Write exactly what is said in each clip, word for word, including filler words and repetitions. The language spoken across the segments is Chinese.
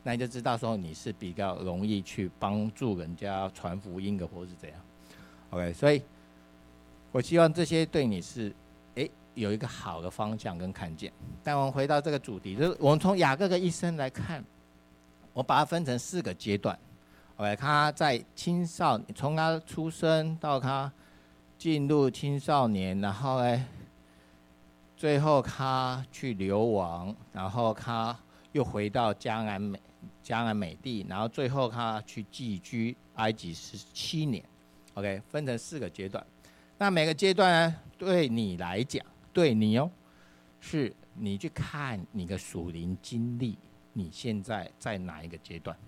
那你就知道说你是比较容易去帮助人家传福音的，或是怎样。OK， 所以我希望这些对你是哎有一个好的方向跟看见。但我们回到这个主题，就是我们从雅各的一生来看，我把它分成四个阶段。OK， 他在青少年，从他出生到他进入青少年，然后呢，最后他去流亡，然后他又回到迦南美迦南美地，然后最后他去寄居埃及十七年。OK， 分成四个阶段。那每个阶段呢，对你来讲，对你哦，是你去看你的属灵经历，你现在在哪一个阶段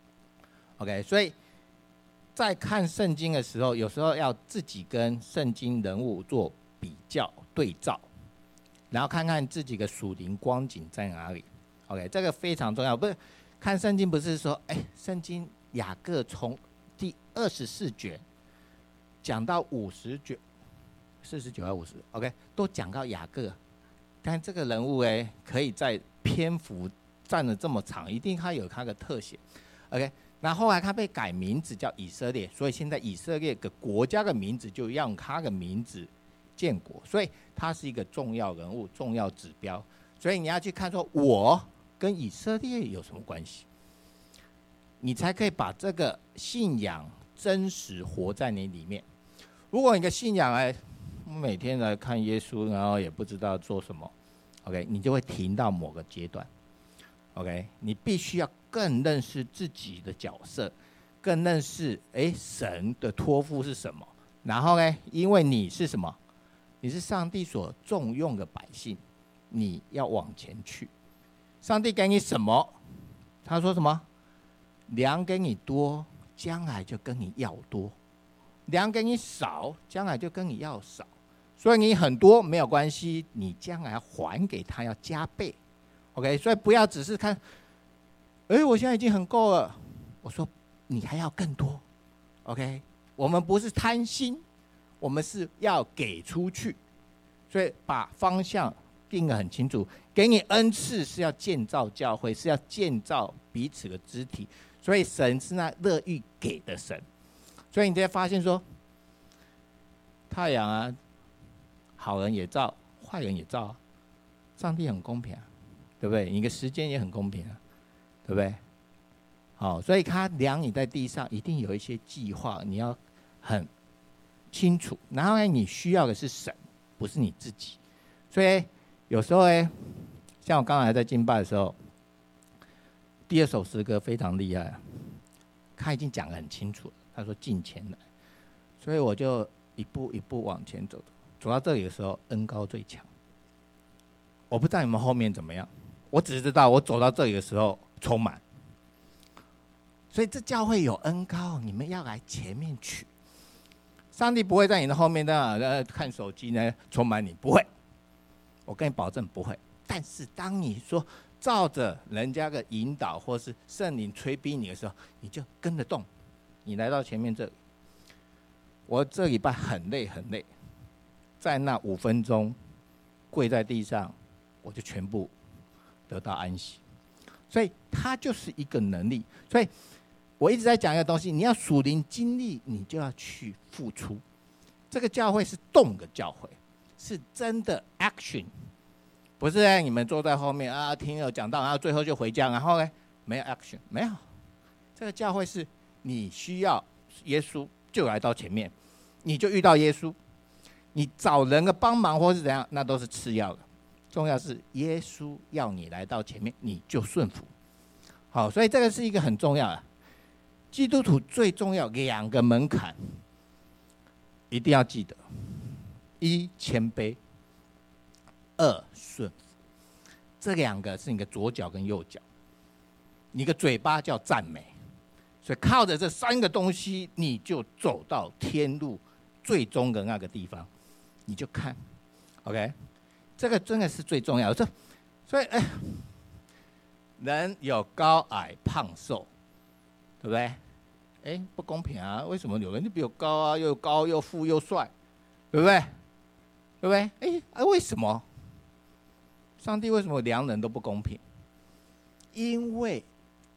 ？OK， 所以在看圣经的时候，有时候要自己跟圣经人物做比较对照，然后看看自己的属灵光景在哪里。OK， 这个非常重要。不是看圣经，不是说，哎，圣经雅各从第二十四卷讲到五十卷，四十九还是五十 ？OK， 都讲到雅各。但这个人物哎，可以在篇幅占了这么长，一定他有他的特写。OK， 那后来他被改名字叫以色列，所以现在以色列的国家的名字就用他的名字建国，所以他是一个重要人物、重要指标。所以你要去看说，我跟以色列有什么关系，你才可以把这个信仰真实活在你里面。如果你的信仰哎，每天来看耶稣，然后也不知道做什么 ，OK， 你就会停到某个阶段。OK， 你必须要更认识自己的角色，更认识哎神的托付是什么。然后呢，因为你是什么？你是上帝所重用的百姓，你要往前去。上帝给你什么？他说什么？粮给你多，将来就跟你要多；粮给你少，将来就跟你要少。所以你很多没有关系，你将来还给他要加倍。OK， 所以不要只是看，哎，我现在已经很够了。我说你还要更多。OK， 我们不是贪心，我们是要给出去。所以把方向定得很清楚，给你恩赐是要建造教会，是要建造彼此的肢体。所以神是那乐意给的神。所以你就会发现说，太阳啊，好人也照，坏人也照啊。上帝很公平啊，对不对？你的时间也很公平啊，对不对？好，所以他量你在地上，一定有一些计划，你要很清楚。然后呢，你需要的是神，不是你自己。所以有时候呢，像我刚才在敬拜的时候，第二首诗歌非常厉害，他已经讲得很清楚了。他说近前来，所以我就一步一步往前走，走到这里的时候，恩膏最强。我不知道你们后面怎么样，我只知道我走到这里的时候充满。所以这教会有恩膏，你们要来前面取。上帝不会在你的后面那呃看手机呢，充满你，不会。我跟你保证不会。但是当你说照着人家的引导，或是圣灵催逼你的时候，你就跟着动。你来到前面这里，我这礼拜很累很累，在那五分钟跪在地上，我就全部得到安息。所以它就是一个能力。所以我一直在讲一个东西，你要属灵经历，你就要去付出。这个教会是动的教会，是真的 action， 不是让你们坐在后面啊听了讲道，然后最后就回家，然后呢没有 action， 没有。这个教会是你需要耶稣就来到前面，你就遇到耶稣，你找人的帮忙或是怎样，那都是次要的。重要是耶稣要你来到前面，你就顺服。好，所以这个是一个很重要的。基督徒最重要两个门槛，一定要记得：一谦卑，二顺服。这两个是你的左脚跟右脚。你的嘴巴叫赞美，所以靠着这三个东西，你就走到天路最终的那个地方。你就看 ，OK， 这个真的是最重要的。所以，哎，人有高矮胖瘦，对不对？哎，不公平啊！为什么有人就比我高啊？又高又富又帅，对不对？对不对？哎，啊，为什么？上帝为什么量人都不公平？因为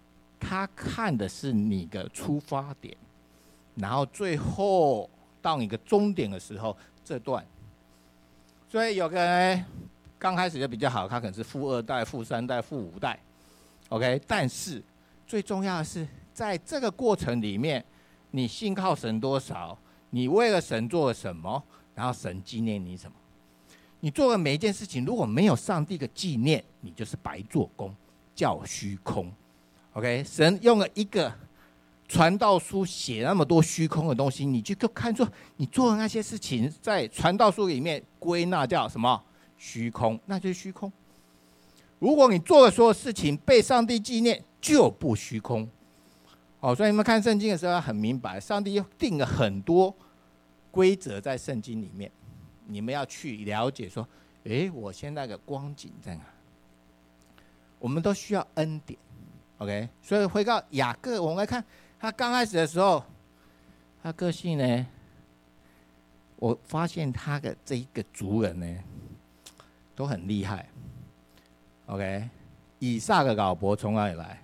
他看的是你的出发点，然后最后到你的终点的时候，这段。所以有个人刚开始就比较好，他可能是富二代、富三代、富五代 ，OK。但是最重要的是，在这个过程里面，你信靠神多少，你为了神做了什么，然后神纪念你什么。你做的每一件事情，如果没有上帝的纪念，你就是白做工，叫虚空。OK， 神用了一个传道书写那么多虚空的东西，你就看作你做的那些事情，在传道书里面归纳叫什么？虚空，那就是虚空。如果你做的所有事情被上帝纪念，就不虚空。哦，所以你们看圣经的时候很明白，上帝定了很多规则在圣经里面。你们要去了解说，诶，我现在的光景在哪？我们都需要恩典 ，OK。所以回到雅各，我们来看他刚开始的时候，他个性呢，我发现他的这一个族人呢，都很厉害 ，OK。以撒的老婆从哪里来？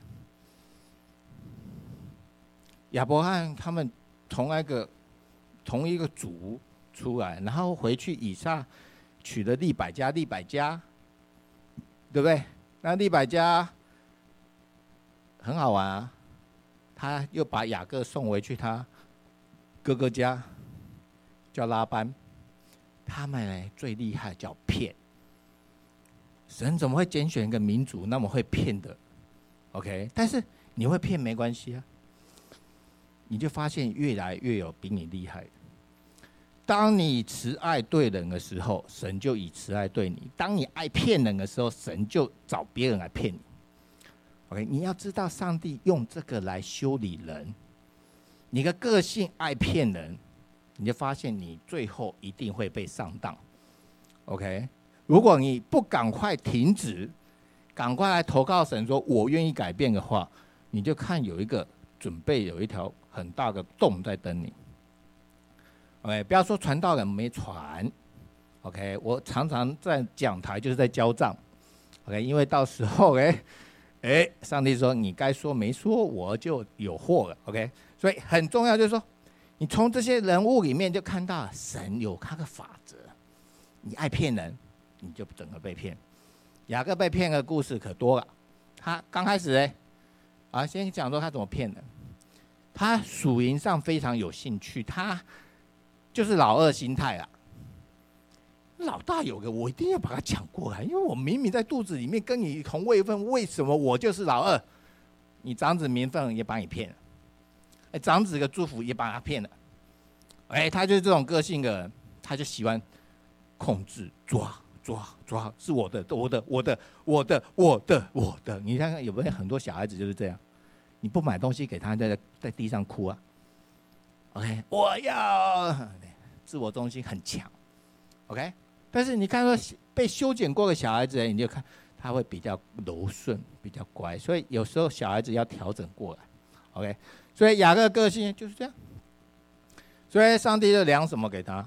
亚伯翰他们同那个同一个族。出来，然后回去以撒娶了利百加，利百加，对不对？那利百加很好玩啊，他又把雅各送回去他哥哥家，叫拉班。他们呢最厉害叫骗，神怎么会拣选一个民族那么会骗的 ？OK， 但是你会骗没关系啊，你就发现越来越有比你厉害的。当你慈爱对人的时候，神就以慈爱对你；当你爱骗人的时候，神就找别人来骗你。OK， 你要知道，上帝用这个来修理人。你的个性爱骗人，你就发现你最后一定会被上当。OK， 如果你不赶快停止，赶快来投靠神说，我愿意改变的话，你就看有一个准备有一条很大的洞在等你。OK， 不要说传道人没传 ，OK， 我常常在讲台就是在交账 ，OK， 因为到时候哎哎，上帝说你该说没说，我就有祸了 ，OK， 所以很重要就是说，你从这些人物里面就看到神有他的法则，你爱骗人，你就整个被骗。雅各被骗的故事可多了，他刚开始哎，啊，先讲说他怎么骗人，他属灵上非常有兴趣，他。就是老二心态啦，老大有个我一定要把他抢过来，因为我明明在肚子里面跟你同位分，为什么我就是老二？你长子名分也把你骗了，哎，长子的祝福也把他骗了，哎，他就是这种个性的人，他就喜欢控制、抓、抓、抓，是我的、我的、我的、我的、我的、我的。你看看有没有很多小孩子就是这样，你不买东西给他，在在地上哭啊。OK， 我要自我中心很强 ，OK， 但是你看到被修剪过的小孩子，你就看他会比较柔顺，比较乖，所以有时候小孩子要调整过来 ，OK， 所以雅各个性就是这样，所以上帝就量什么给他？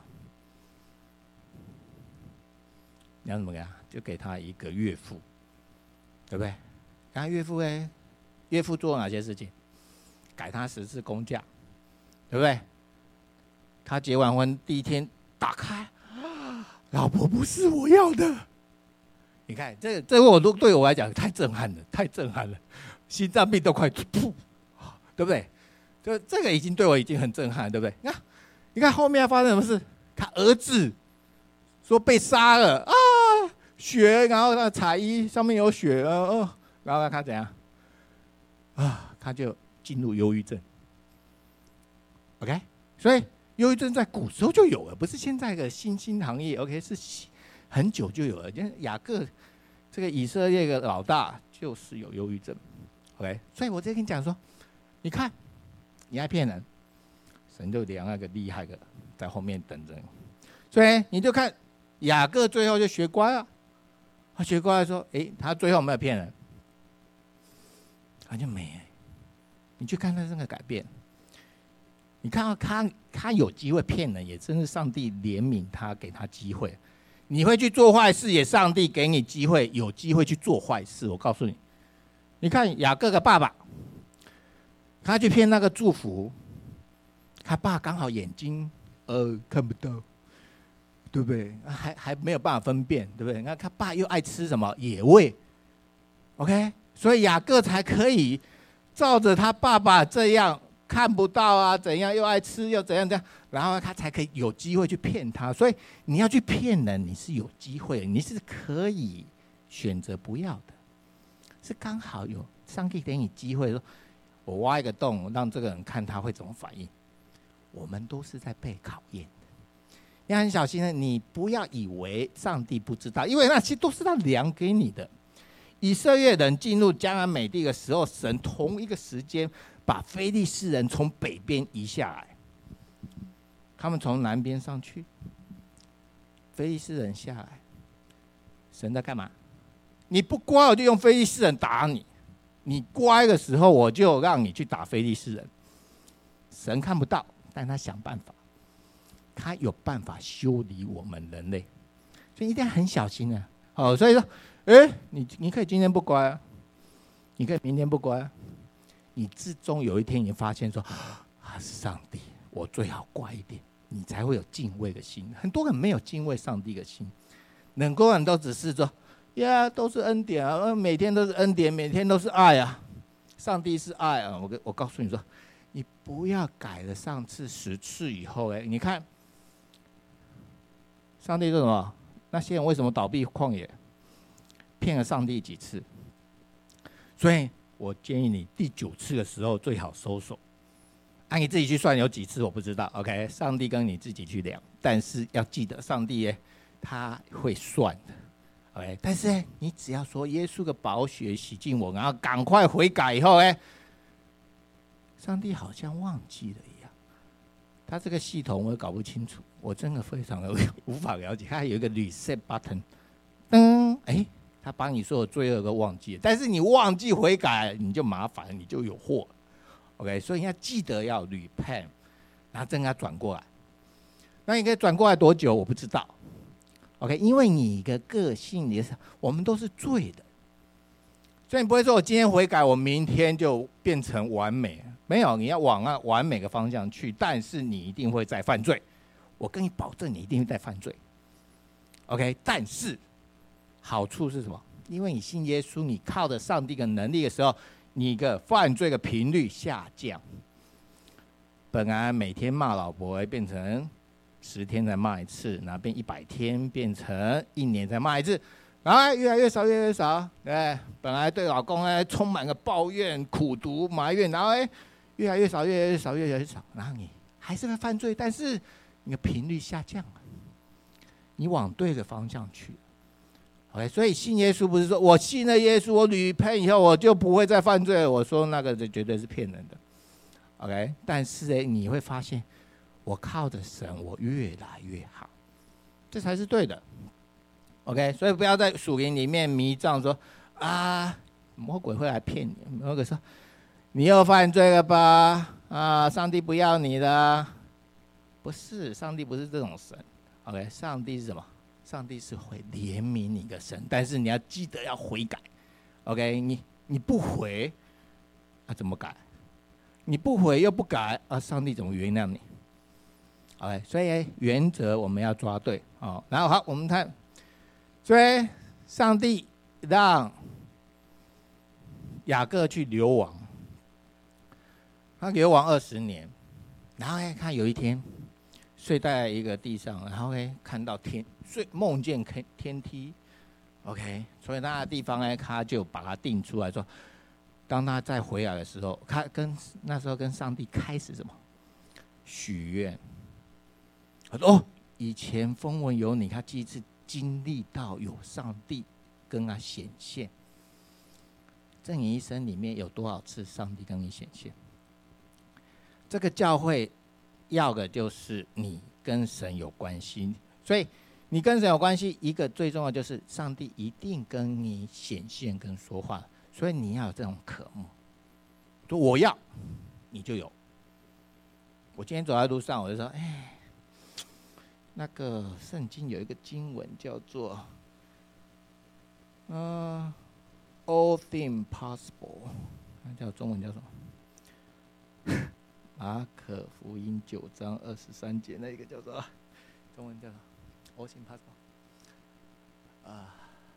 量什么给他？就给他一个岳父，对不对？给他岳父哎，岳父做了哪些事情？改他十次工价。对不对？他结完婚第一天打开，老婆不是我要的。你看，这这我都对我来讲太震撼了，太震撼了，心脏病都快噗，对不对？这这个已经对我已经很震撼，对不对？你看，你看后面发生什么事？他儿子说被杀了啊，血，然后那彩衣上面有血，哦，然后他怎样？啊，他就进入忧郁症。OK， 所以忧郁症在古时候就有了，不是现在的新兴行业。OK， 是很久就有了。因为雅各这个以色列的老大就是有忧郁症。OK， 所以我在跟你讲说，你看，你爱骗人，神就量那个厉害的在后面等着你。所以你就看雅各最后就学乖了，他学乖了说，哎，他最后有没有骗人？他就没。你去看他这个改变。你看到他，他有机会骗人，也真是上帝怜悯他，给他机会。你会去做坏事，也上帝给你机会，有机会去做坏事。我告诉你，你看雅各的爸爸， 他去骗那个祝福，他爸刚好眼睛呃看不到，对不对？还还没有办法分辨，对不对？那他爸又爱吃什么野味 ，OK， 所以雅各才可以照着他爸爸这样看不到啊，怎样又爱吃又怎样怎样，然后他才可以有机会去骗他。所以你要去骗人，你是有机会的，你是可以选择不要的，是刚好有上帝给你机会说，我挖一个洞，让这个人看他会怎么反应。我们都是在被考验的。你要很小心的，你不要以为上帝不知道，因为那些都是他量给你的。以色列人进入迦南美地的时候，神同一个时间把非利士人从北边移下来，他们从南边上去，非利士人下来，神在干嘛？你不乖，我就用非利士人打你；你乖的时候，我就让你去打非利士人。神看不到，但他想办法。他有办法修理我们人类，所以一定要很小心啊！哦，所以说，哎，你你可以今天不乖啊，你可以明天不乖啊，你至终有一天你发现说，啊，是上帝，我最好乖一点，你才会有敬畏的心。很多人没有敬畏上帝的心，很多人都只是说，呀，都是恩典啊，每天都是恩典，每天都是爱啊，上帝是爱啊！我我告诉你说，你不要改了上次十次以后，哎，你看。上帝是什么？那些人为什么倒闭旷野？骗了上帝几次？所以我建议你第九次的时候最好收手。按、啊、你自己去算有几次我不知道 ，OK？ 上帝跟你自己去量，但是要记得上帝耶，他会算的 ，OK？ 但是你只要说耶稣的宝血洗净我，然后赶快悔改以后，哎，上帝好像忘记了一样。他这个系统我也搞不清楚，我真的非常的无法了解。他有一个 reset button， 噔，哎，他把你所有罪恶都忘记了，但是你忘记悔改，你就麻烦了，你就有祸。OK， 所以你要记得要 repent， 然后真的要转过来。那你可以转过来多久？我不知道。OK， 因为你的个性，你我们都是罪的，所以你不会说我今天悔改，我明天就变成完美。没有，你要往那完美的方向去，但是你一定会再犯罪。我跟你保证，你一定会再犯罪。OK， 但是好处是什么？因为你信耶稣，你靠着上帝的能力的时候，你的犯罪的频率下降。本来每天骂老婆，会变成十天才骂一次，然后变一百天，变成一年才骂一次。然后越来越少，越来越少。对，本来对老公呢充满了抱怨、苦毒、埋怨，然后哎。越来越少，越来越少，越来越少，然后你还是会犯罪，但是你的频率下降了，你往对的方向去。OK， 所以信耶稣不是说我信了耶稣，我屡骗以后我就不会再犯罪。我说那个绝对是骗人的。OK， 但是哎，你会发现我靠着神，我越来越好，这才是对的。OK， 所以不要在属灵里面迷障说啊，魔鬼会来骗你，魔鬼说。你又犯罪了吧？啊，上帝不要你了。不是，上帝不是这种神。OK， 上帝是什么？上帝是会怜悯你的神，但是你要记得要悔改。OK， 你你不悔，啊怎么改？你不悔又不改，啊上帝怎么原谅你 ？OK， 所以原则我们要抓对哦。然后好，我们看，所以上帝让雅各去流亡。他流亡二十年，然后看有一天睡在一个地上，然后看到天睡梦见天梯 ，OK， 所以那个地方呢，他就把它定出来说，当他再回来的时候，他跟那时候跟上帝开始什么许愿。他说：“哦，以前风闻有你，他第一次经历到有上帝跟他显现。在你一生里面有多少次上帝跟你显现？”这个教会要的就是你跟神有关系，所以你跟神有关系，一个最重要就是上帝一定跟你显现跟说话，所以你要有这种渴慕，说我要，你就有。我今天走在路上，我就说，哎，那个圣经有一个经文叫做，嗯、呃、，all things possible， 那叫中文叫什么？ 马可福音九章二十三节，那一个叫做中文叫做 "All impossible" 啊，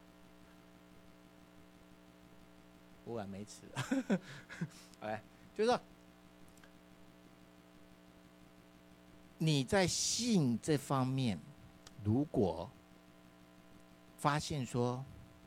忽然没词了。哎，就是说你在信这方面，如果发现说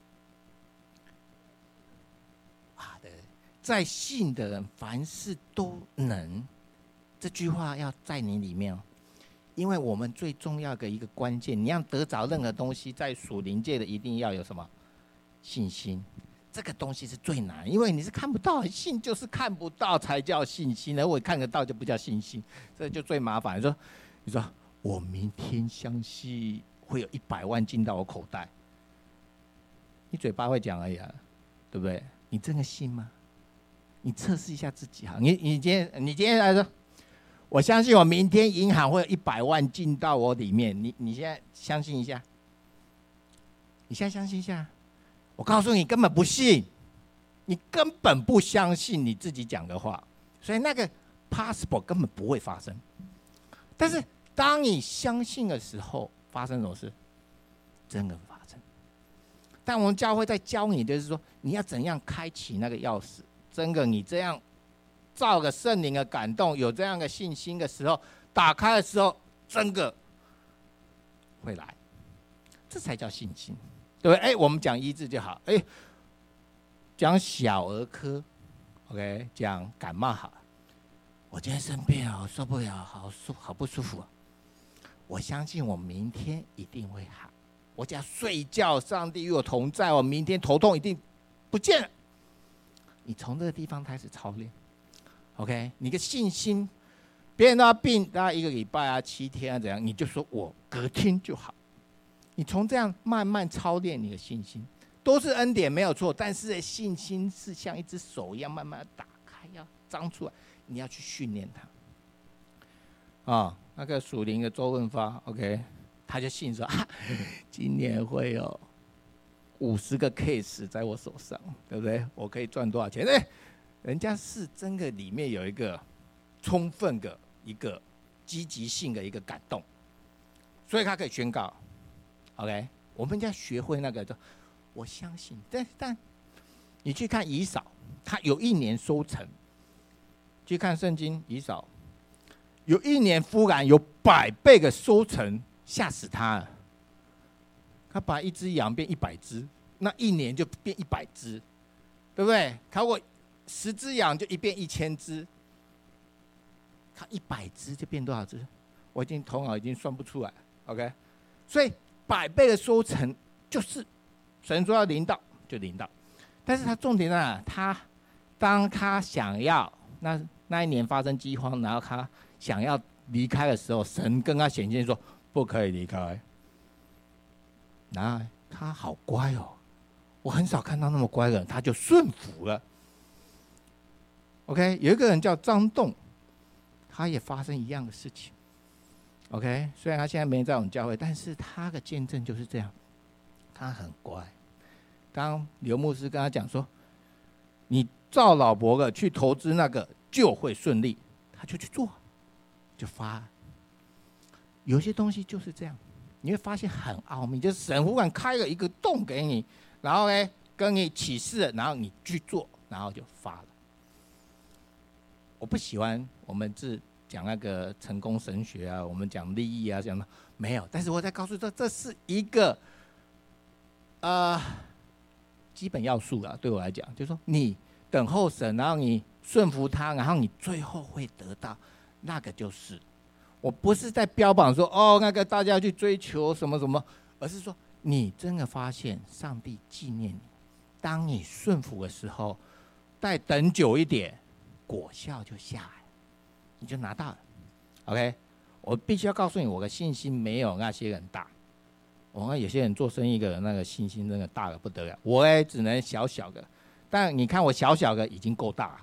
啊，对，在信的人凡事都能，这句话要在你里面哦。因为我们最重要的一个关键，你要得着任何东西，在属灵界的一定要有什么信心。这个东西是最难，因为你是看不到，信就是看不到才叫信心，而我看得到就不叫信心，这就最麻烦。你说，你说我明天相信会有一百万进到我口袋，你嘴巴会讲而已啊，对不对？你真的信吗？你测试一下自己哈。你你今天你今天来说，我相信我明天银行会有一百万进到我里面，你你现在相信一下？你现在相信一下？我告诉你，根本不信，你根本不相信你自己讲的话，所以那个 possible 根本不会发生。但是当你相信的时候，发生什么事？真的发生。但我们教会在教你的是说，你要怎样开启那个钥匙。真的，你这样照个圣灵的感动，有这样的信心的时候，打开的时候，真的会来，这才叫信心。对，哎，我们讲医治就好，哎，讲小儿科 ，OK， 讲感冒好。我今天生病了，我受不了，好舒好不舒服、啊。我相信我明天一定会好。我只要睡一觉，上帝与我同在，我明天头痛一定不见了。你从这个地方开始操练 ，OK， 你的信心，别人都要病，大概一个礼拜啊、七天啊怎样，你就说我隔天就好。你从这样慢慢操练你的信心，都是恩典没有错，但是信心是像一只手一样慢慢打开，要张出来，你要去训练它。啊，那个属灵的周润发 ，OK， 他就信说啊，今年会有五十个 case 在我手上，对不对？我可以赚多少钱？哎，人家是真的里面有一个充分的一个积极性的一个感动，所以他可以宣告。OK， 我们要学会那个，我相信。但但你去看以扫，他有一年收成，去看圣经以扫，有一年忽然有百倍的收成，吓死他了。他把一只羊变一百只，那一年就变一百只，对不对？如果十只羊就一变一千只，他一百只就变多少只？我已经头脑已经算不出来。OK， 所以。百倍的收成就是神说要临到就临到，但是他重点在哪？他当他想要那那一年发生饥荒，然后他想要离开的时候，神跟他显现说不可以离开。然后他好乖哦，我很少看到那么乖的人，他就顺服了。OK， 有一个人叫张栋，他也发生一样的事情。OK， 虽然他现在没在我们教会，但是他的见证就是这样，他很乖。当刘牧师跟他讲说，你照老伯的去投资那个就会顺利，他就去做，就发。有些东西就是这样，你会发现很奥秘，就是神忽然开了一个洞给你，然后呢跟你启示，然后你去做，然后就发了。我不喜欢我们是。讲那个成功神学啊，我们讲利益啊，讲的没有。但是我在告诉这，这是一个呃基本要素啊。对我来讲，就是说你等候神，然后你顺服他，然后你最后会得到那个就是。我不是在标榜说哦，那个大家去追求什么什么，而是说你真的发现上帝纪念你，当你顺服的时候，再等久一点，果效就下来。你就拿到了 ，OK。我必须要告诉你，我的信心没有那些人大。我看有些人做生意的那个信心真的大得不得了，我也只能小小的。但你看我小小的已经够大了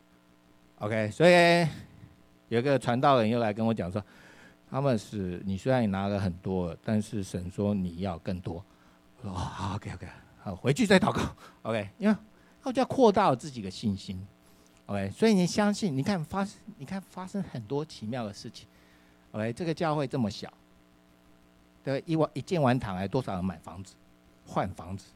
，OK。所以有一个传道人又来跟我讲说，他们是你虽然你拿了很多，但是神说你要更多。我说好 ，OK OK， 好，回去再祷告 ，OK。因为我就要扩大我自己的信心。 OK， 所以你相信，你看发，你看发生很多奇妙的事情。OK， 这个教会这么小，对，一碗一建完堂来多少人买房子、换房子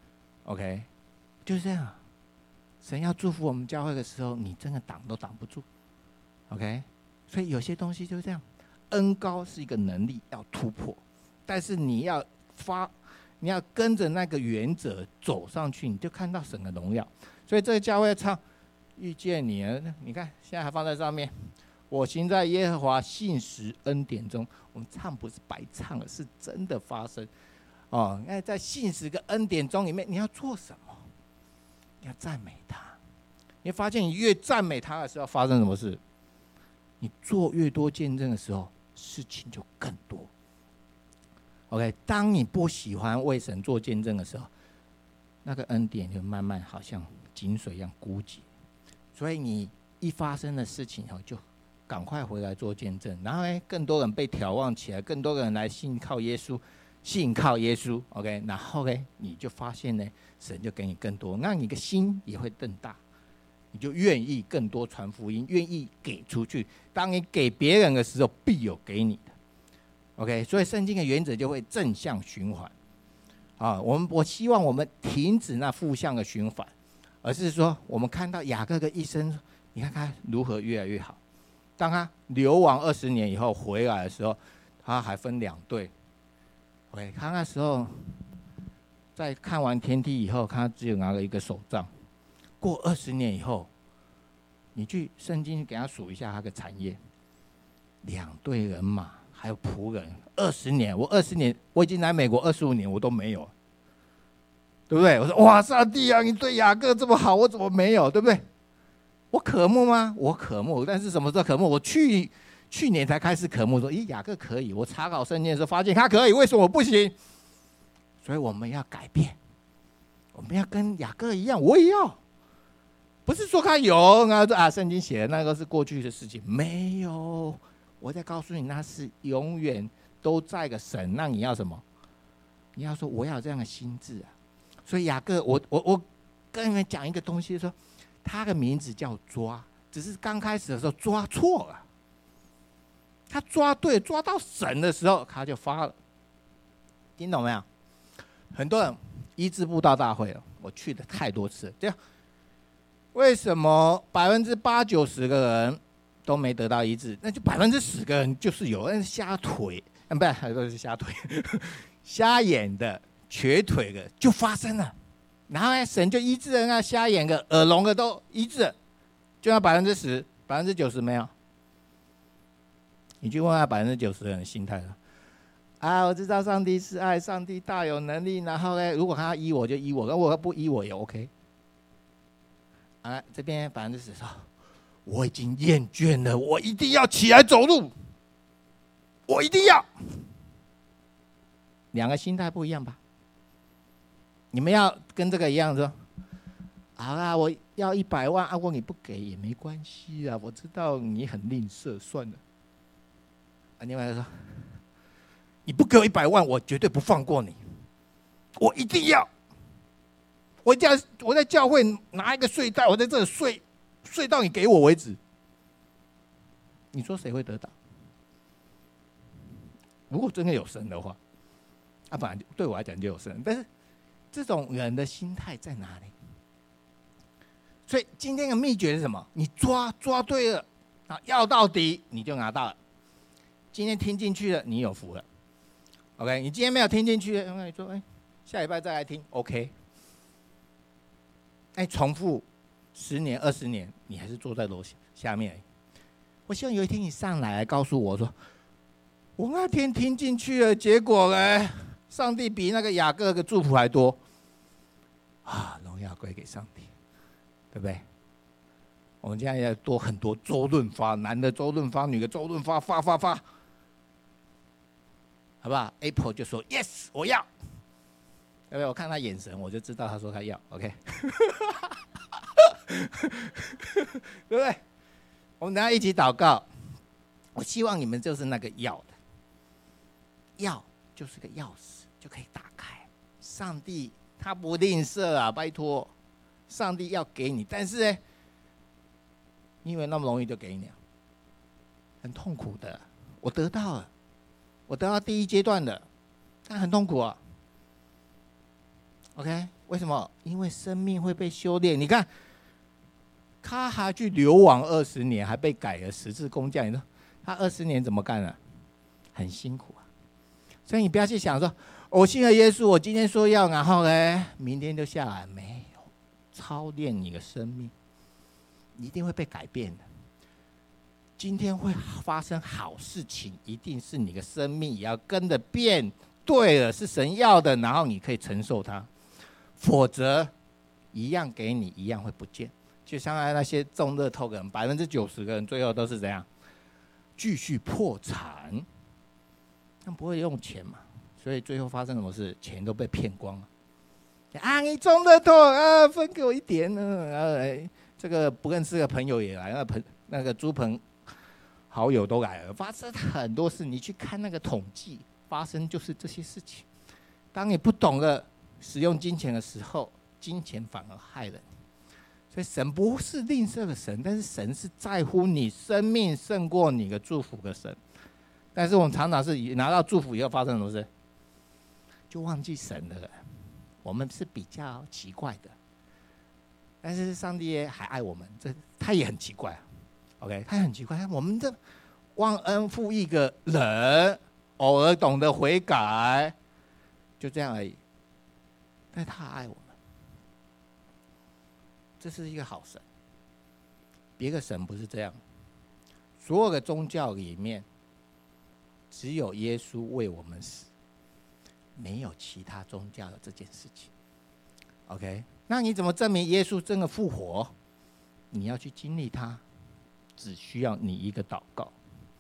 ？OK， 就是这样。神要祝福我们教会的时候，你真的挡都挡不住。OK， 所以有些东西就是这样，恩膏是一个能力要突破，但是你要发，你要跟着那个原则走上去，你就看到神的荣耀。所以这个教会唱遇见你，你看现在还放在上面。我行在耶和华信实恩典中，我们唱不是白唱了，是真的发生。哦，那在信实跟恩典中里面，你要做什么？你要赞美他。你会发现，你越赞美他的时候，发生什么事？你做越多见证的时候，事情就更多。OK， 当你不喜欢为神做见证的时候，那个恩典就慢慢好像井水一样枯竭。所以你一发生的事情后，就赶快回来做见证，然后呢，更多人被挑旺起来，更多人来信靠耶稣，信靠耶稣 ，OK， 然后呢，你就发现呢，神就给你更多，那你的心也会更大，你就愿意更多传福音，愿意给出去。当你给别人的时候，必有给你的 ，OK， 所以圣经的原则就会正向循环。啊，我们我希望我们停止那负向的循环，而是说，我们看到雅各的一生，你看他如何越来越好。当他流亡二十年以后回来的时候，他还分两队。OK， 他那时候在看完天梯以后，他只有拿了一个手杖。过二十年以后，你去圣经给他数一下他的产业，两队人马还有仆人。二十年，我二十年，我已经来美国二十五年，我都没有，对不对？我说哇，上帝啊，你对雅各这么好，我怎么没有？对不对？我渴慕吗？我渴慕，但是什么时候渴慕？我去去年才开始渴慕，说，咦，雅各可以。我查考圣经的时候发现他可以，为什么我不行？所以我们要改变，我们要跟雅各一样，我也要。不是说他有啊，圣经写的那个是过去的事情，没有。我再告诉你，那是永远都在的神。那你要什么？你要说我要有这样的心智啊。所以雅各，我我我跟你们讲一个东西说。他的名字叫抓，只是刚开始的时候抓错了。他抓对，抓到神的时候，他就发了。听懂没有？很多人医治布道大会了，我去的太多次了。这样，为什么百分之八九十个人都没得到医治？那就百分之十个人就是有人瞎腿，啊，不是，不是瞎腿，瞎眼的、瘸腿的就发生了。然后呢，神就医治了那瞎眼的、耳聋的都医治了，就那百分之十、百分之九十没有。你去问下百分之九十的人的心态了。啊，我知道上帝是爱，上帝大有能力。然后呢，如果他要医我就医我，如果他不医我也 OK。啊，这边百分之十说，我已经厌倦了，我一定要起来走路，我一定要。两个心态不一样吧？你们要跟这个一样说，好啦，我要一百万，啊，如果你不给也没关系啊，我知道你很吝啬，算了。啊，另外一个说，你不给我一百万，我绝对不放过你，我一定要，我一定要，我在教会拿一个睡袋，我在这里睡，睡到你给我为止。你说谁会得到？如果真的有神的话，啊，本来对我来讲就有神，但是。这种人的心态在哪里？所以今天的秘诀是什么？你抓抓对了，啊，要到底你就拿到了。今天听进去了，你有福了。OK， 你今天没有听进去，那你说，哎，下礼拜再来听 ，OK。哎，重复十年、二十年，你还是坐在楼下面而已。我希望有一天你上来告诉我说，我那天听进去了，结果呢？上帝比那个雅各的祝福还多啊！荣耀归给上帝，对不对？我们现在要多很多周润发，男的周润发，女的周润发，发发发，好不好 ？Apple 就说 Yes， 我要，对不对？我看他眼神，我就知道他说他要 ，OK， 对不对？我们等一下一起祷告。我希望你们就是那个要的，要就是个钥匙。就可以打开，上帝他不吝啬啊，拜托，上帝要给你，但是呢， 你以为那么容易就给你了？很痛苦的。我得到了，我得到第一阶段的，但很痛苦啊。OK， 为什么？因为生命会被修炼。你看，他还去流亡二十年，还被改了十字工匠。你说他二十年怎么干了？很辛苦啊。所以你不要去想说，我信了耶稣，我今天说要，然后呢，明天就下来。没有，操练你的生命，一定会被改变的。今天会发生好事情，一定是你的生命也要跟着变对了，是神要的，然后你可以承受它。否则，一样给你，一样会不见。就像那些中乐透的人，百分之九十的人最后都是怎样？继续破产，但不会用钱嘛，所以最后发生什么事？钱都被骗光了。啊，你中乐透啊，分给我一点呢、啊哎。这个不认识的朋友也来，那朋那个猪朋好友都来了，发生很多事。你去看那个统计，发生就是这些事情。当你不懂得使用金钱的时候，金钱反而害人。所以神不是吝啬的神，但是神是在乎你生命胜过你的祝福的神。但是我们常常是拿到祝福以后发生什么事，就忘记神了。我们是比较奇怪的，但是上帝也还爱我们，这他也很奇怪、啊。OK， 他也很奇怪，我们这忘恩负义的人，偶尔懂得悔改，就这样而已。但他爱我们，这是一个好神。别的神不是这样，所有的宗教里面，只有耶稣为我们死，没有其他宗教的这件事情。OK， 那你怎么证明耶稣真的复活？你要去经历他，只需要你一个祷告。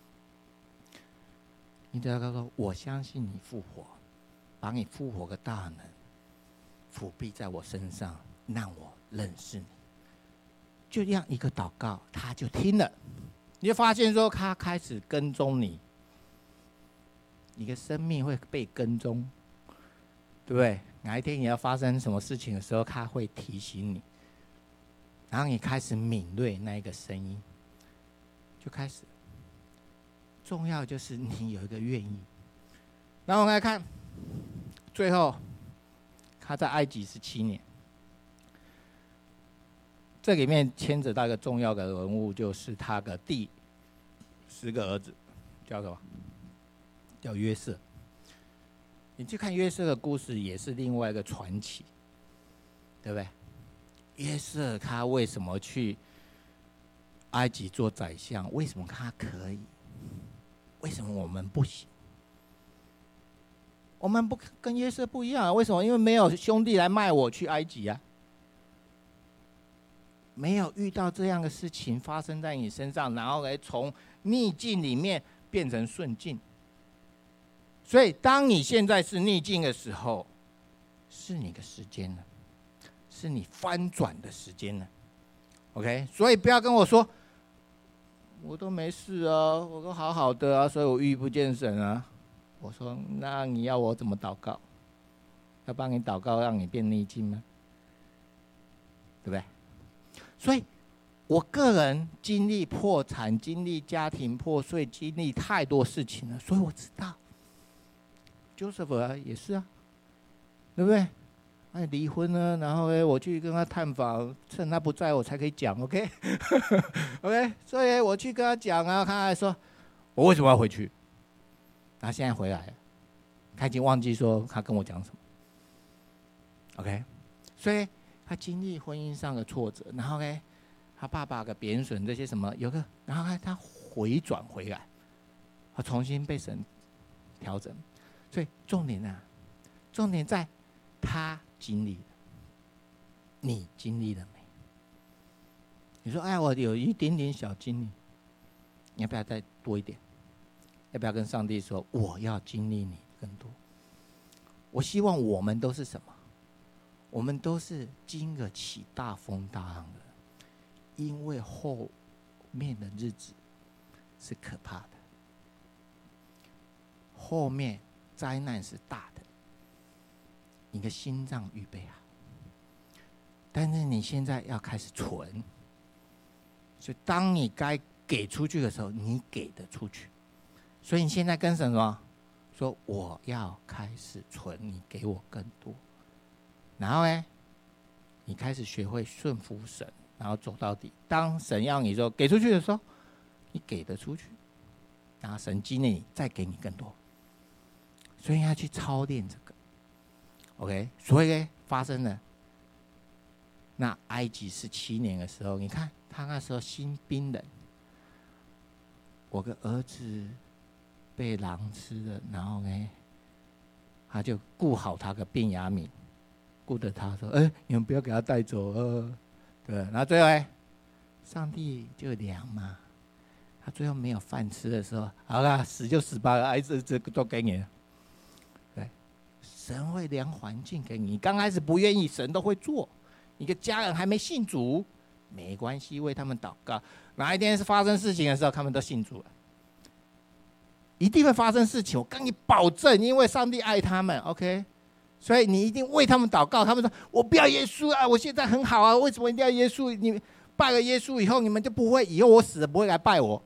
你只要说：“我相信你复活，把你复活的大能辅庇在我身上，让我认识你。”就这样一个祷告，他就听了。你就发现说，他开始跟踪你，你的生命会被跟踪，对不对？哪一天你要发生什么事情的时候，他会提醒你，然后你开始敏锐那一个声音，就开始。重要就是你有一个愿意。然后我们来看，最后他在埃及十七年，这里面牵扯到一个重要的人物，就是他的第十个儿子，叫什么？叫约瑟。你去看约瑟的故事，也是另外一个传奇，对不对？约瑟他为什么去埃及做宰相？为什么他可以？为什么我们不行？我们不跟约瑟不一样、啊，为什么？因为没有兄弟来卖我去埃及啊，没有遇到这样的事情发生在你身上，然后来从逆境里面变成顺境。所以，当你现在是逆境的时候，是你的时间了，是你翻转的时间了。OK， 所以不要跟我说，我都没事啊，我都好好的啊，所以我遇不见神啊。我说，那你要我怎么祷告？要帮你祷告，让你变逆境吗？对不对？所以，我个人经历破产，经历家庭破碎，经历太多事情了，所以我知道。Joseph 啊，也是啊，对不对？哎，离婚了，然后呢，我去跟他探访，趁他不在我才可以讲 ，OK，OK，、okay? okay? 所以我去跟他讲啊，他还说，我为什么要回去？他现在回来了，他已经忘记说他跟我讲什么 ，OK， 所以他经历婚姻上的挫折，然后呢，他爸爸的贬损这些什么，有个，然后呢，他回转回来，他重新被神调整。所以重点啊，重点在他经历了，你经历了没？你说，哎，我有一点点小经历，你要不要再多一点？要不要跟上帝说，我要经历你更多？我希望我们都是什么？我们都是经得起大风大浪的，因为后面的日子是可怕的，后面灾难是大的，你的心脏预备好，但是你现在要开始存， 所以当你该给出去的时候，你给得出去。所以你现在跟神说，说我要开始存，你给我更多。然后呢，你开始学会顺服神，然后走到底。当神要你说给出去的时候，你给得出去，然后神激励你，再给你更多。所以要去操练这个。OK， 所以呢，发生了。那埃及十七年的时候，你看他那时候心冰冷，我的儿子被狼吃了，然后呢，他就顾好他的便雅悯，顾着他说：“哎、欸，你们不要给他带走呃。”对，然后最后呢，上帝就量嘛，他最后没有饭吃的时候，好啦，死就死吧，儿子这个都给你了。对，神会量环境给你，你刚开始不愿意，神都会做。你的家人还没信主，没关系，为他们祷告。哪一天是发生事情的时候，他们都信主了，一定会发生事情。我跟你保证，因为上帝爱他们 ，OK。所以你一定为他们祷告。他们说：“我不要耶稣啊，我现在很好啊，为什么一定要耶稣？你拜了耶稣以后，你们就不会以后我死了不会来拜我。”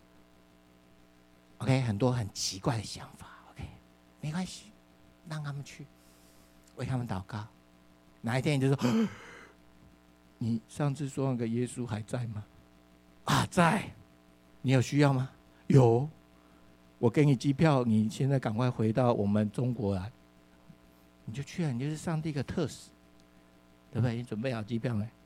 OK， 很多很奇怪的想法。OK， 没关系，让他们去为他们祷告。哪一天你就说。你上次说那个耶稣还在吗？啊，在。你有需要吗？有。我给你机票，你现在赶快回到我们中国来。你就去了，你就是上帝的特使，对不对？你准备好机票没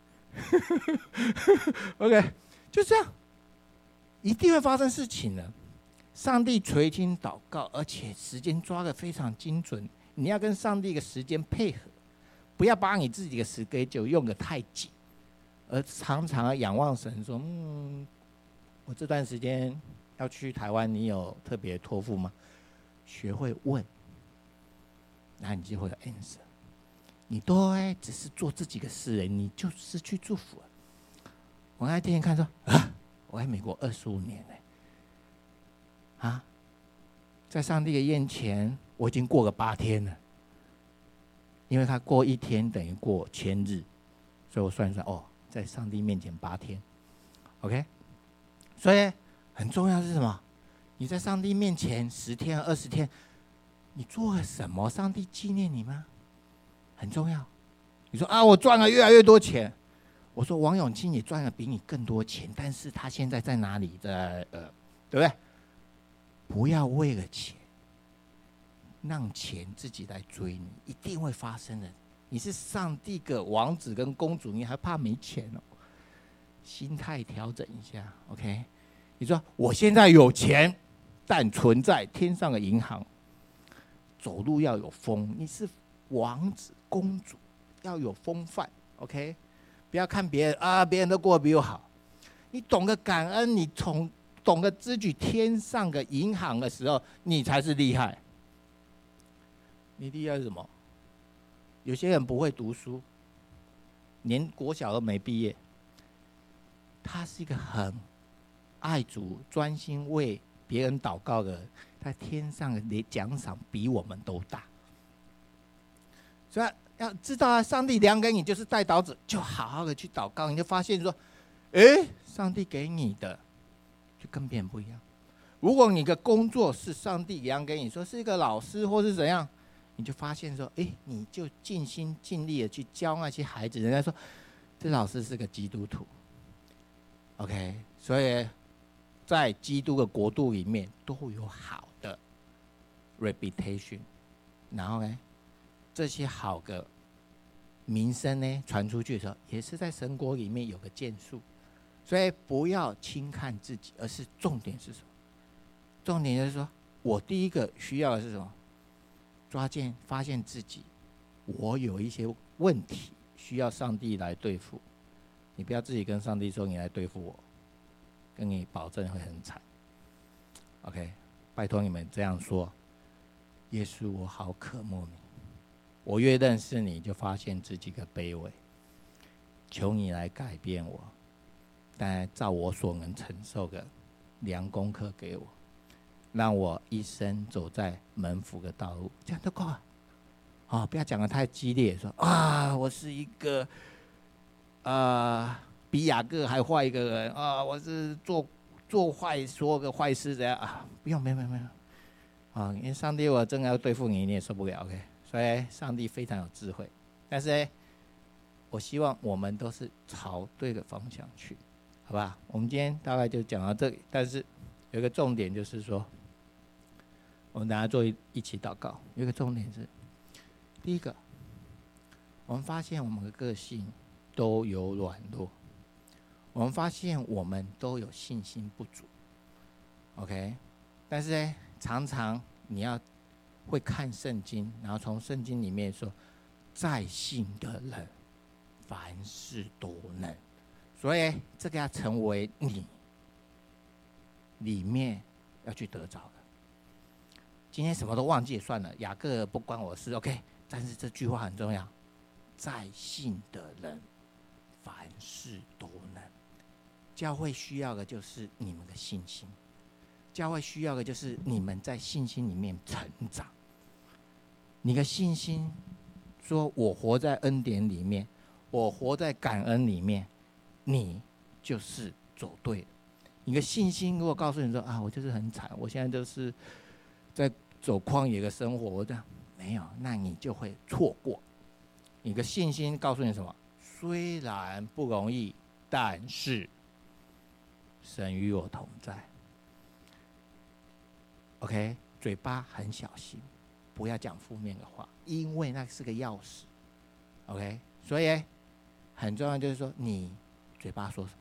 ？OK， 就这样，一定会发生事情的。上帝垂听祷告，而且时间抓得非常精准。你要跟上帝的时间配合，不要把你自己的schedule用得太紧。而常常仰望神说：“嗯，我这段时间要去台湾，你有特别托付吗？”学会问，那你就会有 answer。你都只是做自己的事，你就失去祝福了。我那天看说啊，我在美国二十五年了，啊，在上帝的面前，我已经过了八天了，因为他过一天等于过千日，所以我算一算哦。在上帝面前八天 ，OK， 所以很重要是什么？你在上帝面前十天、二十天，你做了什么？上帝纪念你吗？很重要。你说啊，我赚了越来越多钱。我说王永庆也赚了比你更多钱，但是他现在在哪里？在呃，对不对？不要为了钱，让钱自己来追你，一定会发生的。你是上帝的王子跟公主，你还怕没钱哦？心态调整一下 ，OK？ 你说我现在有钱，但存在天上的银行，走路要有风。你是王子公主，要有风范 ，OK？ 不要看别人啊，别人都过得比我好。你懂得感恩，你从懂得支取天上的银行的时候，你才是厉害。你厉害是什么？有些人不会读书，连国小都没毕业。他是一个很爱主、专心为别人祷告的人，在天上的奖赏比我们都大。所以要知道啊，上帝量给你就是带祷者，就好好的去祷告，你就发现说，哎，上帝给你的就跟别人不一样。如果你的工作是上帝量给你，说是一个老师或是怎样。你就发现说，哎，你就尽心尽力的去教那些孩子。人家说，这老师是个基督徒 ，OK， 所以在基督的国度里面都有好的 reputation， 然后呢，这些好的名声呢传出去的时候，也是在神国里面有个建树。所以不要轻看自己，而是重点是什么？重点就是说我第一个需要的是什么？抓见发现自己，我有一些问题需要上帝来对付。你不要自己跟上帝说你来对付我，跟你保证会很惨。OK， 拜托你们这样说。耶稣，我好渴慕你。我越认识你，就发现自己的卑微。求你来改变我，但照我所能承受的，量功课给我。让我一生走在门福的道路，这样就够了。哦，不要讲得太激烈，说啊，我是一个呃比雅各还坏一个人啊！我是做做坏所有个坏事怎样啊？不用，没有没有没有啊！因为上帝我真的要对付你，你也受不了 ，OK？ 所以上帝非常有智慧，但是呢，我希望我们都是朝对的方向去，好吧？我们今天大概就讲到这里，但是有一个重点就是说，我们大家做一起祷告。有一个重点是，第一个，我们发现我们的个性都有软弱。我们发现我们都有信心不足 ，OK， 但是呢，常常你要会看圣经，然后从圣经里面说，在信的人凡事都能，所以这个要成为你里面要去得着的。今天什么都忘记也算了，雅各不关我事 ，OK， 但是这句话很重要，在信的人凡事都能。教会需要的就是你们的信心，教会需要的就是你们在信心里面成长。你的信心，说我活在恩典里面，我活在感恩里面，你就是走对了。你的信心如果告诉你说啊，我就是很惨，我现在就是在走旷野的生活，我这样没有，那你就会错过。你的信心告诉你什么？虽然不容易，但是神与我同在。OK， 嘴巴很小心，不要讲负面的话，因为那是个钥匙。OK， 所以很重要就是说，你嘴巴说什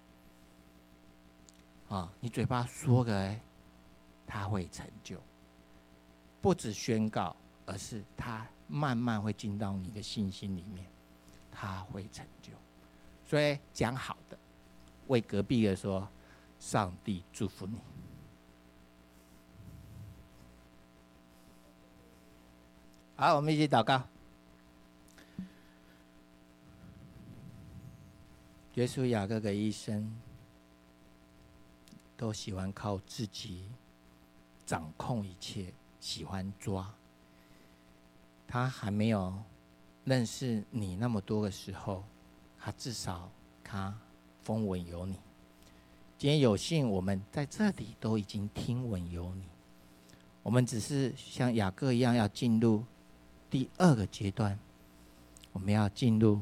么啊？你嘴巴说的，它会成就，不只宣告，而是它慢慢会进到你的信心里面，它会成就。所以讲好的，为隔壁的说，上帝祝福你。好，我们一起祷告。耶稣雅各的一生都喜欢靠自己掌控一切，喜欢抓。他还没有认识你那么多的时候，他至少他风闻有你。今天有幸我们在这里都已经听闻有你，我们只是像雅各一样要进入第二个阶段，我们要进入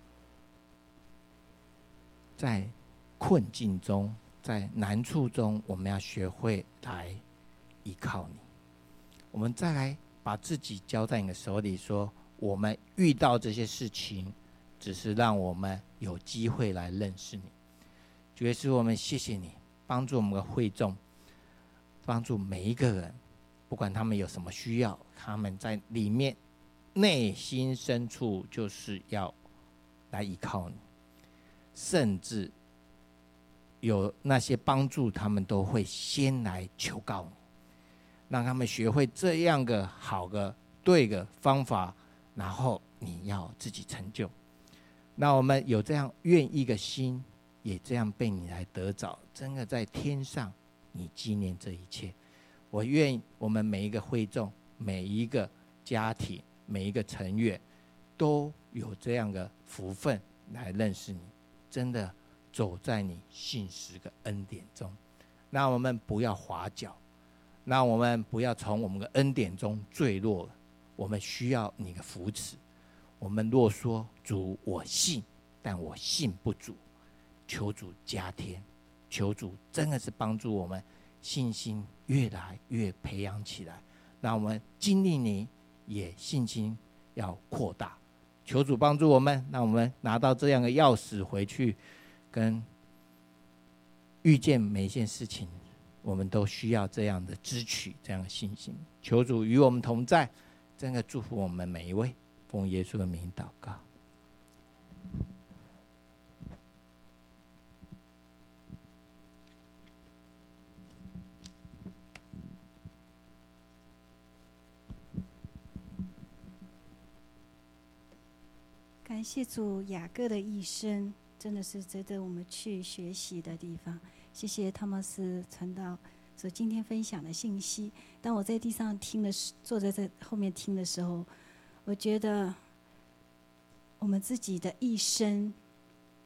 在困境中，在难处中，我们要学会来依靠你。我们再来把自己交在你的手里，说我们遇到这些事情，只是让我们有机会来认识你。主耶稣，我们谢谢你帮助我们的会众，帮助每一个人，不管他们有什么需要，他们在里面内心深处就是要来依靠你，甚至有那些帮助，他们都会先来求告你，让他们学会这样的好的对的方法，然后你要自己成就。那我们有这样愿意的心，也这样被你来得着，真的在天上你纪念这一切。我愿我们每一个会众，每一个家庭，每一个成员都有这样的福分来认识你，真的走在你信实的恩典中。那我们不要滑脚，那我们不要从我们的恩典中坠落了，我们需要你的扶持。我们若说主我信，但我信不足，求主加添，求主真的是帮助我们信心越来越培养起来，让我们经历你，也信心要扩大。求主帮助我们，让我们拿到这样的钥匙回去，跟遇见每一件事情，我们都需要这样的支取，这样的信心。求主与我们同在，真的祝福我们每一位，奉耶稣的名祷告。 感谢主，雅各的一生真的是值得我们去学习的地方。谢谢汤马斯传道所今天分享的信息。当我在地上听的时，坐在这后面听的时候，我觉得我们自己的一生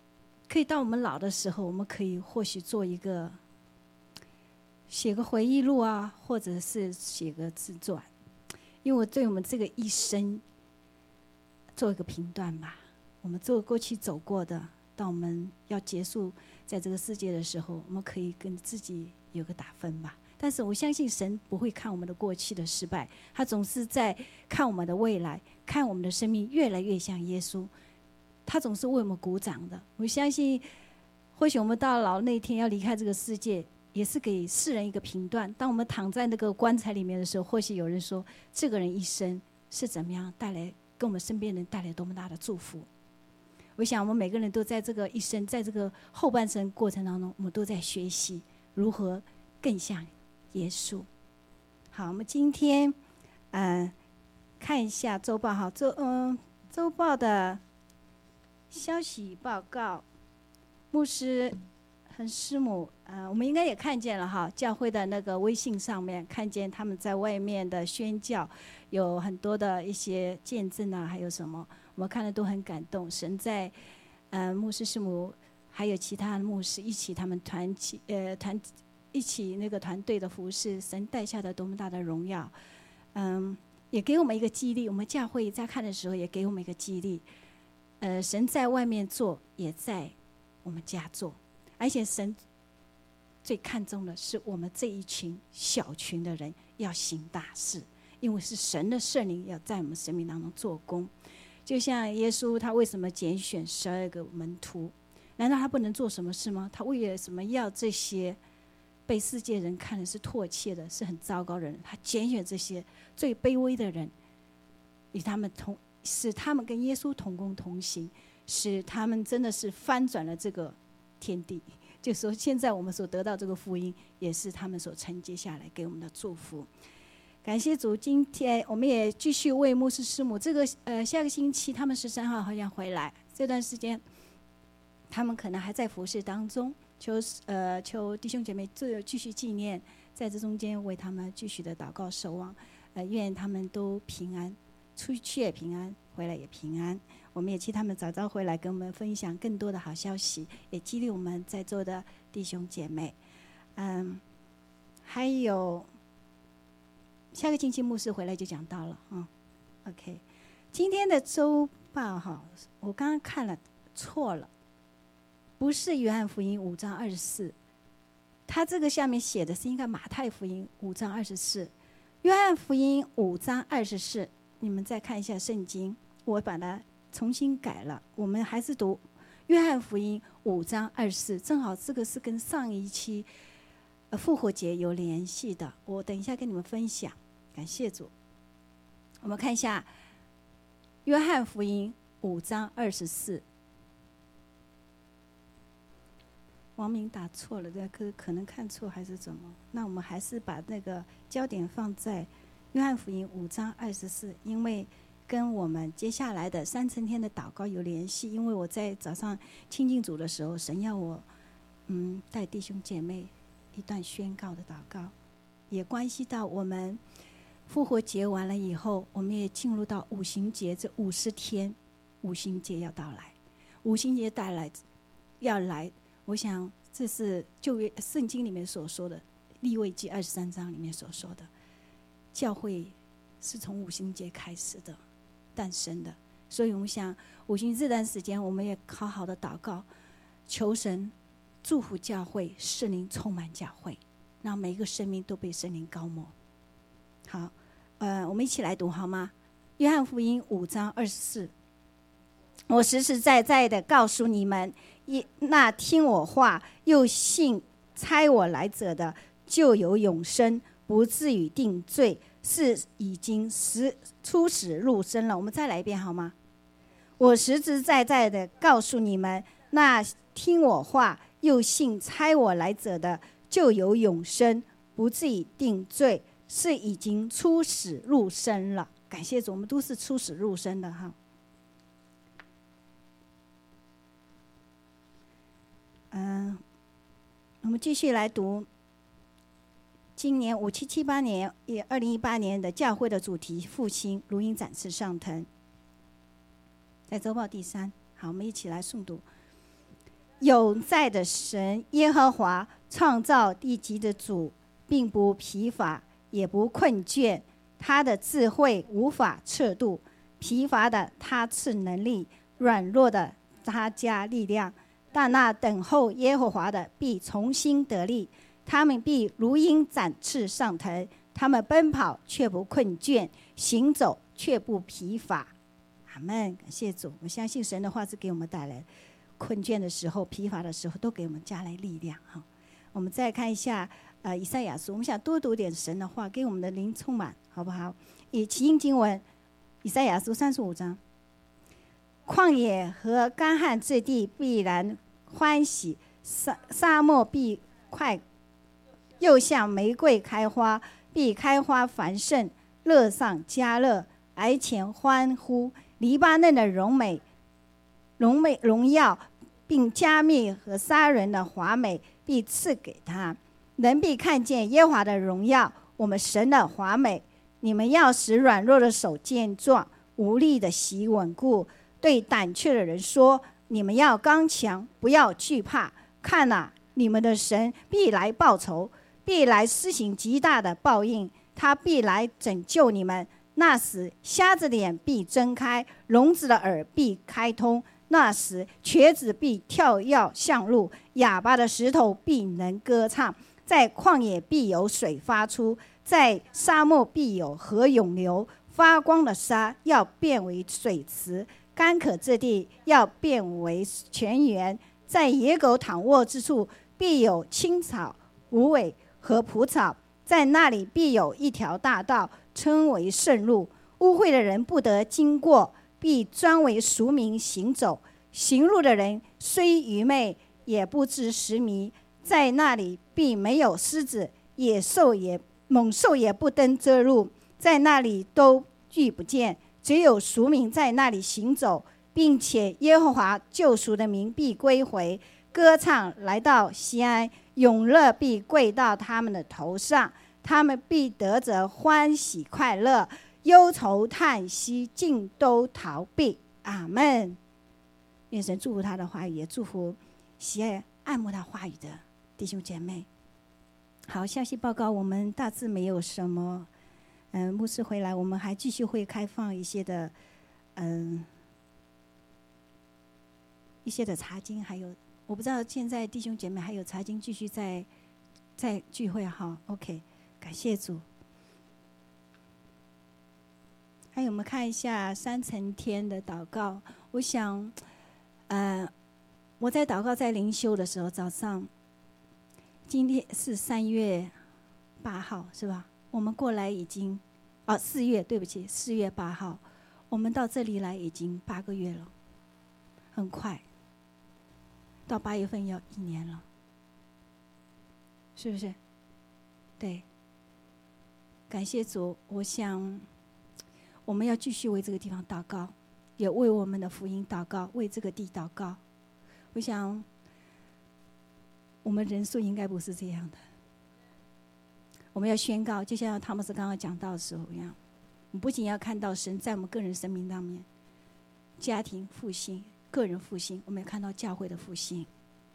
可以到我们老的时候，我们可以或许做一个写个回忆录啊，或者是写个自传，因为我对我们这个一生做一个评断吧。我们做过去走过的，当我们要结束在这个世界的时候，我们可以跟自己有个打分吧。但是我相信神不会看我们的过去的失败，他总是在看我们的未来，看我们的生命越来越像耶稣，他总是为我们鼓掌的。我相信或许我们到老那一天要离开这个世界，也是给世人一个评断。当我们躺在那个棺材里面的时候，或许有人说这个人一生是怎么样带来跟我们身边人带来多么大的祝福。我想我们每个人都在这个一生，在这个后半生过程当中，我们都在学习如何更像耶稣。好，我们今天嗯、呃、看一下周报哈，周嗯周报的消息报告。牧师和师母，呃，我们应该也看见了哈，教会的那个微信上面看见他们在外面的宣教，有很多的一些见证啊，还有什么，我们看了都很感动。神在，呃，牧师师母还有其他的牧师一起，他们团起呃团一起那个团队的服侍，神带下的多么大的荣耀，嗯，也给我们一个激励。我们教会在看的时候，也给我们一个激励。呃，神在外面做，也在我们家做，而且神最看重的是我们这一群小群的人要行大事，因为是神的圣灵要在我们生命当中做工。就像耶稣他为什么拣选十二个门徒？难道他不能做什么事吗？他为了什么要这些被世界人看的是唾弃的、是很糟糕的人？他拣选这些最卑微的人，与他们同，使他们跟耶稣同工同行，使他们真的是翻转了这个天地。就是说，现在我们所得到这个福音，也是他们所承接下来给我们的祝福。感谢主，今天我们也继续为牧师师母。这个呃，下个星期他们十三号好像回来，这段时间他们可能还在服侍当中，求呃求弟兄姐妹就继续纪念，在这中间为他们继续的祷告守望，呃，愿他们都平安，出去也平安，回来也平安。我们也期他们早早回来跟我们分享更多的好消息，也激励我们在座的弟兄姐妹。嗯，还有下个星期牧师回来就讲到了，嗯 ，OK。今天的周报哈，我刚刚看了错了，不是约翰福音五章二十四，他这个下面写的是应该马太福音五章二十四，约翰福音五章二十四，你们再看一下圣经，我把它重新改了，我们还是读约翰福音五章二十四，正好这个是跟上一期呃复活节有联系的，我等一下跟你们分享。感谢主。我们看一下约翰福音五章二十四，王明打错了，这个可能看错还是怎么？那我们还是把那个焦点放在约翰福音五章二十四，因为跟我们接下来的三层天的祷告有联系。因为我在早上亲近主的时候，神要我嗯带弟兄姐妹一段宣告的祷告，也关系到我们复活节完了以后，我们也进入到五旬节，这五十天五旬节要到来，五旬节带来要来，我想这是旧约圣经里面所说的，利未记二十三章里面所说的，教会是从五旬节开始的诞生的。所以我们想五旬这段时间，我们也好好的祷告，求神祝福教会，圣灵充满教会，让每一个生命都被圣灵膏抹。好，呃，我们一起来读好吗？约翰福音五章二十四，我实实在在的告诉你们，那听我话又信差我来者的，就有永生，不至于定罪，是已经死出死入生了。我们再来一遍好吗？我实实在在的告诉你们，那听我话又信差我来者的，就有永生，不至于定罪，是已经出死入生了。感谢主，我们都是出死入生的哈。嗯，我们继续来读今年五七七八年也二零一八年的教会的主题复兴，如鹰展翅上腾，在周报第三。好，我们一起来诵读。 永在的神耶和华，创造地极的主，并不疲乏，也不困倦。他的智慧无法测度，疲乏的他赐能力，软弱的他加力量。但那等候耶和华的必重新得力，他们必如鹰展翅上腾，他们奔跑却不困倦，行走却不疲乏。阿们，感谢主。我相信神的话是给我们带来困倦的时候、疲乏的时候，都给我们加来力量。哈，我们再看一下呃以赛亚书，我们想多读点神的话，给我们的灵充满，好不好？以起因经文，以赛亚书三十五章。旷野和干旱之地必然欢喜，沙沙漠必快，又像玫瑰开花，必开花繁盛，乐上加乐，癌前欢呼。黎巴嫩的荣美、荣美荣耀，并加密和杀人的华美，必赐给他。人必看见耶和华的荣耀，我们神的华美。你们要使软弱的手健壮，无力的膝稳固。对胆怯的人说：你们要刚强，不要惧怕。看哪、啊，你们的神必来报仇，必来施行极大的报应，他必来拯救你们。那时，瞎子的眼必睁开，聋子的耳必开通。那时，瘸子必跳跃向路，哑巴的石头必能歌唱。在旷野必有水发出，在沙漠必有河涌流。发光的沙要变为水池，干渴之地要变为泉源。在野狗躺卧之处，必有青草、芦苇和蒲草。在那里必有一条大道，称为圣路。污秽的人不得经过，必专为赎民行走。行路的人虽愚昧，也不知时迷。在那里必没有狮子，野兽也猛兽也不登这路。在那里都遇不见，只有赎民在那里行走，并且耶和华救赎的民必归回。歌唱来到西安，永乐必跪到他们的头上，他们必得着欢喜快乐，忧愁叹息尽都逃避。阿们。愿神祝福他的话语，也祝福喜爱爱慕他话语的弟兄姐妹。好，消息报告，我们大致没有什么。嗯，牧师回来，我们还继续会开放一些的，嗯，一些的查经，还有我不知道现在弟兄姐妹还有查经继续在在聚会哈 ，OK， 感谢主。还有我们看一下三层天的祷告，我想，呃，我在祷告在灵修的时候，早上，今天是三月八号是吧？我们过来已经，哦，四月，对不起，四月八号，我们到这里来已经八个月了，很快，到八月份要一年了，是不是？对，感谢主，我想我们要继续为这个地方祷告，也为我们的福音祷告，为这个地祷告。我想我们人数应该不是这样的。我们要宣告，就像汤姆斯刚刚讲到的时候一样，我们不仅要看到神在我们个人生命当面，家庭复兴、个人复兴，我们要看到教会的复兴。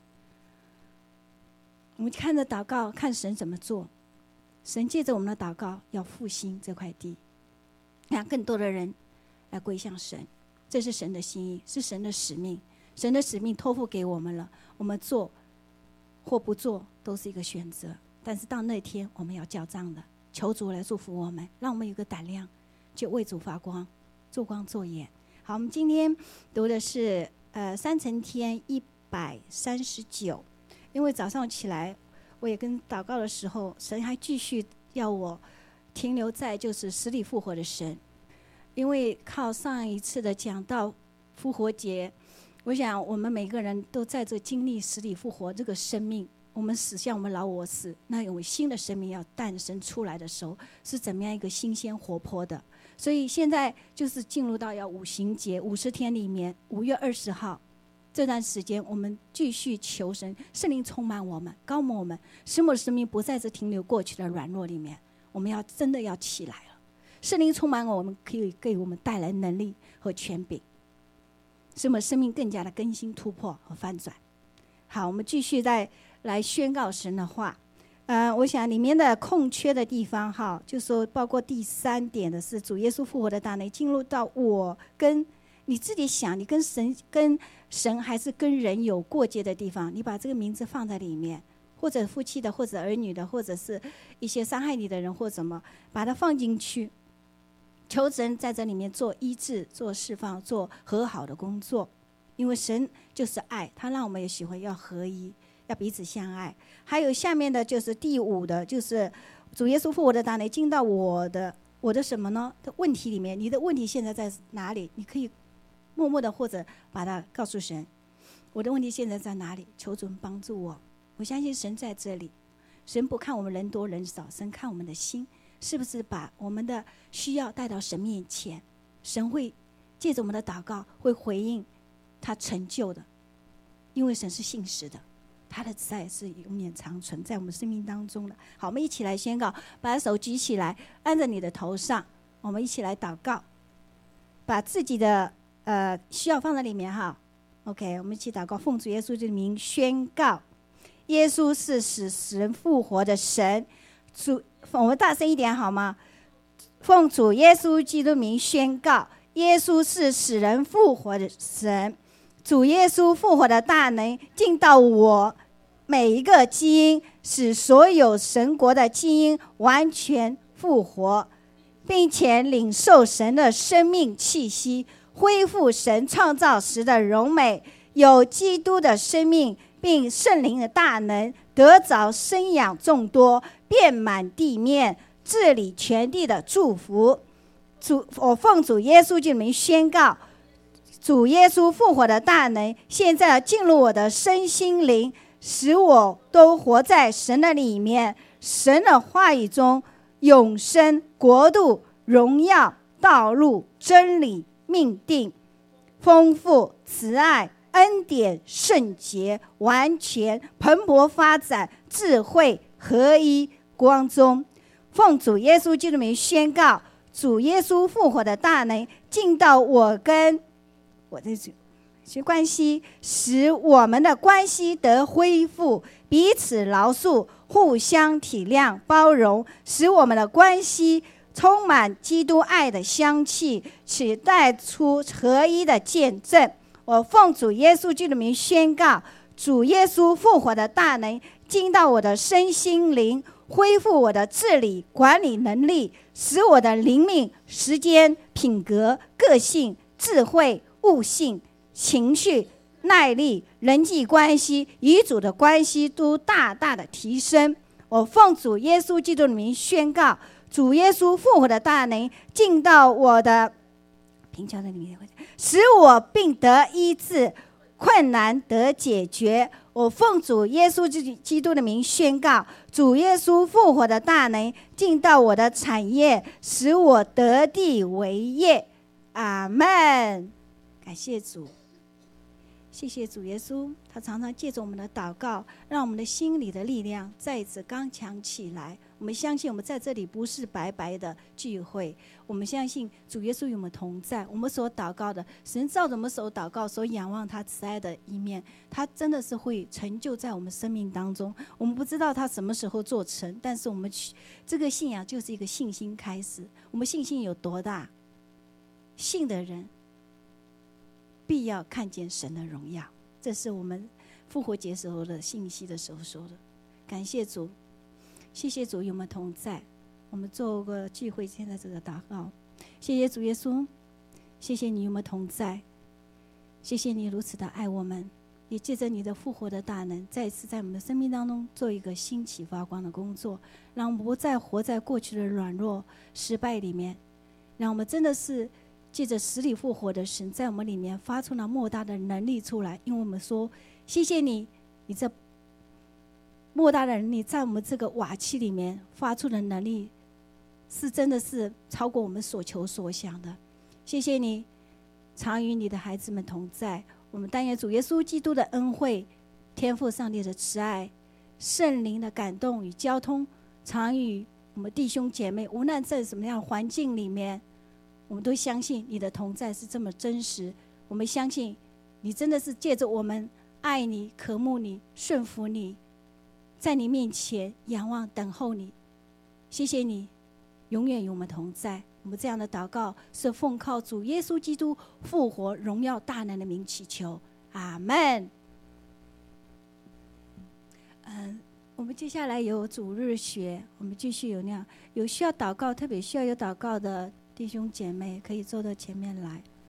我们看着祷告，看神怎么做。神借着我们的祷告，要复兴这块地，让更多的人来归向神。这是神的心意，是神的使命。神的使命托付给我们了，我们做或不做都是一个选择。但是到那天我们要交账的，求主来祝福我们，让我们有个胆量，就为主发光，做光做盐。好，我们今天读的是呃三层天一百三十九。因为早上起来，我也跟祷告的时候，神还继续要我停留在就是死里复活的神。因为靠上一次的讲到复活节，我想我们每个人都在这经历死里复活这个生命。我们死向我们老我死，那有新的生命要诞生出来的时候，是怎么样一个新鲜活泼的？所以现在就是进入到要五旬节五十天里面，五月二十号这段时间，我们继续求神圣灵充满我们，高摩我们，使我们的生命不再是停留过去的软弱里面，我们要真的要起来了。圣灵充满我们，可以给我们带来能力和权柄，使我们生命更加的更新突破和翻转。 好，我们继续再来宣告神的话。呃，我想里面的空缺的地方哈，就说包括第三点的是主耶稣复活的大能进入到我跟你自己想，你跟神跟神还是跟人有过节的地方，你把这个名字放在里面，或者夫妻的，或者儿女的，或者是一些伤害你的人或什么，把它放进去，求神在这里面做医治、做释放、做和好的工作。因为神就是爱，他让我们也喜欢要合一，要彼此相爱。还有下面的就是第五的，就是主耶稣复活的大能进到我的我的什么呢的问题里面。你的问题现在在哪里？你可以默默的或者把它告诉神，我的问题现在在哪里？求主帮助我。我相信神在这里，神不看我们人多人少，神看我们的心，是不是把我们的需要带到神面前，神会借着我们的祷告会回应他成就的。因为神是信实的，他的慈爱是永远长存在我们生命当中的。好，我们一起来宣告，把手举起来按在你的头上，我们一起来祷告，把自己的呃需要放在里面哈。 OK， 我们一起祷告，奉主耶稣的名宣告，耶稣是使死人复活的神。主，我们大声一点好吗？奉主耶稣基督名宣告，耶稣是使人复活的神。主耶稣复活的大能进到我每一个基因，使所有神国的基因完全复活，并且领受神的生命气息，恢复神创造时的荣美，有基督的生命，并圣灵的大能，得着生养众多，遍满地面，治理全地的祝福。主，我奉主耶稣之名宣告，主耶稣复活的大能现在进入我的身心灵，使我都活在神的里面，神的话语中，永生、国度、荣耀、道路、真理、命定、丰富、慈爱、恩典、圣洁、完全、蓬勃发展、智慧、合一光中。奉主耶稣基督名宣告，主耶稣复活的大能进到我跟我的关系，使我们的关系得恢复，彼此饶恕，互相体谅包容，使我们的关系充满基督爱的香气，且带出合一的见证。我奉主耶稣基督的名宣告，主耶稣复活的大能进到我的身心灵，恢复我的治理管理能力，使我的灵命、时间、品格、个性、智慧、悟性、情绪、耐力、人际关系、与主的关系都大大的提升。我奉主耶稣基督的名宣告，主耶稣复活的大能进到我的贫穷的里面，使我病得医治，困难得解决。我奉主耶稣基督的名宣告，主耶稣复活的大能进到我的产业，使我得地为业。阿们。感谢主，谢谢主耶稣，他常常借着我们的祷告，让我们的心里的力量再一次刚强起来。我们相信我们在这里不是白白的聚会，我们相信主耶稣与我们同在，我们所祷告的，神照着我们所祷告，所仰望他慈爱的一面，他真的是会成就在我们生命当中。我们不知道他什么时候做成，但是我们这个信仰就是一个信心开始。我们信心有多大，信的人必要看见神的荣耀，这是我们复活节时候的信息的时候说的。感谢主，谢谢主与我们同在。我们做个聚会，现在这个祷告。谢谢主耶稣，谢谢你与我们同在，谢谢你如此的爱我们，也借着你的复活的大能，再一次在我们的生命当中做一个兴起发光的工作，让我们不再活在过去的软弱失败里面，让我们真的是借着死里复活的神在我们里面发出了莫大的能力出来。因为我们说谢谢你，你这莫大的能力在我们这个瓦器里面发出的能力是真的是超过我们所求所想的。谢谢你常与你的孩子们同在，我们但愿主耶稣基督的恩惠、天父上帝的慈爱、圣灵的感动与交通，常与我们弟兄姐妹，无论在什么样的环境里面，我们都相信你的同在是这么真实。我们相信你真的是借着我们爱你、渴慕你、顺服你，在你面前仰望等候你。谢谢你永远与我们同在。我们这样的祷告是奉靠主耶稣基督复活荣耀大能的名祈求，阿们。嗯，我们接下来有主日学，我们继续有那样有需要祷告，特别需要有祷告的弟兄姐妹可以坐到前面来。